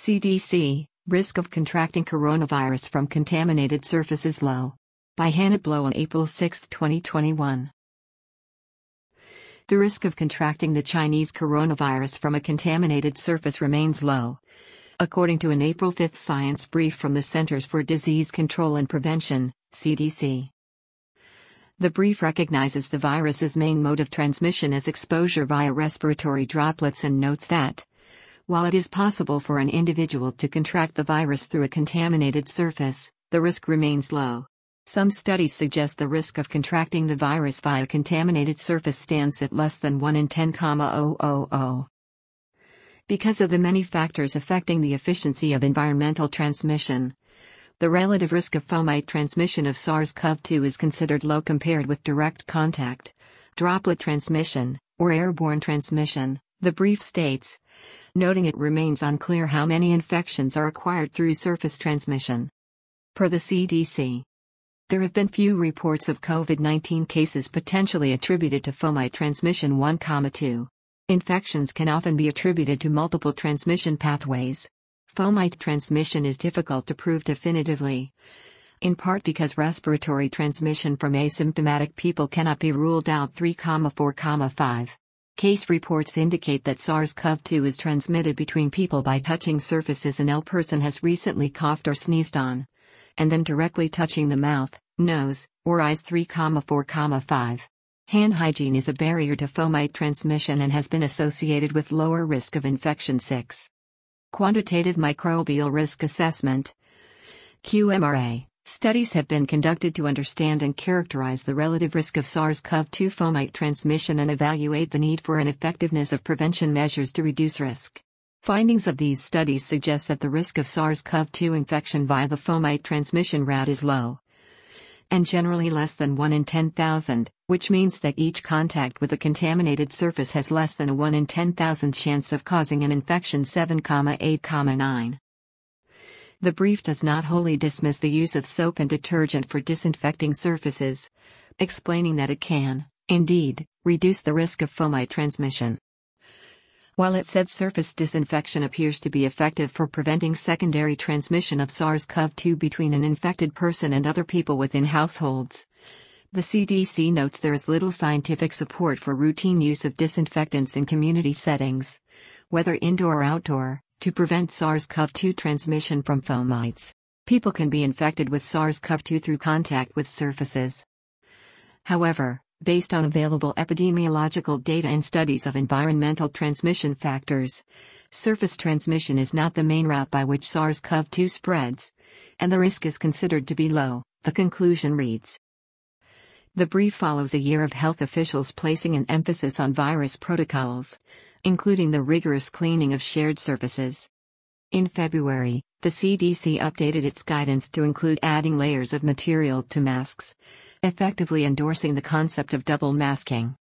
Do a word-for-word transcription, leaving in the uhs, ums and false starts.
C D C, risk of contracting coronavirus from contaminated surfaces low. By Hannah Blow on April sixth, twenty twenty-one. The risk of contracting the Chinese coronavirus from a contaminated surface remains low, according to an April fifth science brief from the Centers for Disease Control and Prevention, C D C. The brief recognizes the virus's main mode of transmission as exposure via respiratory droplets and notes that, while it is possible for an individual to contract the virus through a contaminated surface, the risk remains low. Some studies suggest the risk of contracting the virus via contaminated surface stands at less than one in ten thousand. Because of the many factors affecting the efficiency of environmental transmission, the relative risk of fomite transmission of SARS CoV two is considered low compared with direct contact, droplet transmission, or airborne transmission, the brief states, noting it remains unclear how many infections are acquired through surface transmission. Per the C D C, there have been few reports of COVID nineteen cases potentially attributed to fomite transmission. one, two. Infections can often be attributed to multiple transmission pathways. Fomite transmission is difficult to prove definitively, in part because respiratory transmission from asymptomatic people cannot be ruled out. three, four, five. Case reports indicate that SARS CoV two is transmitted between people by touching surfaces an ill person has recently coughed or sneezed on, and then directly touching the mouth, nose, or eyes. three, four, five. Hand hygiene is a barrier to fomite transmission and has been associated with lower risk of infection. six. Quantitative Microbial Risk Assessment Q M R A. Studies have been conducted to understand and characterize the relative risk of SARS CoV two fomite transmission and evaluate the need for and effectiveness of prevention measures to reduce risk. Findings of these studies suggest that the risk of SARS CoV two infection via the fomite transmission route is low, and generally less than one in ten thousand, which means that each contact with a contaminated surface has less than a one in ten thousand chance of causing an infection. seven, eight, nine. The brief does not wholly dismiss the use of soap and detergent for disinfecting surfaces, explaining that it can, indeed, reduce the risk of fomite transmission. While it said surface disinfection appears to be effective for preventing secondary transmission of SARS CoV two between an infected person and other people within households, the C D C notes there is little scientific support for routine use of disinfectants in community settings, whether indoor or outdoor, to prevent SARS CoV two transmission from fomites. People can be infected with SARS CoV two through contact with surfaces. However, based on available epidemiological data and studies of environmental transmission factors, surface transmission is not the main route by which SARS CoV two spreads, and the risk is considered to be low, the conclusion reads. The brief follows a year of health officials placing an emphasis on virus protocols, including the rigorous cleaning of shared surfaces. In February, the C D C updated its guidance to include adding layers of material to masks, effectively endorsing the concept of double masking.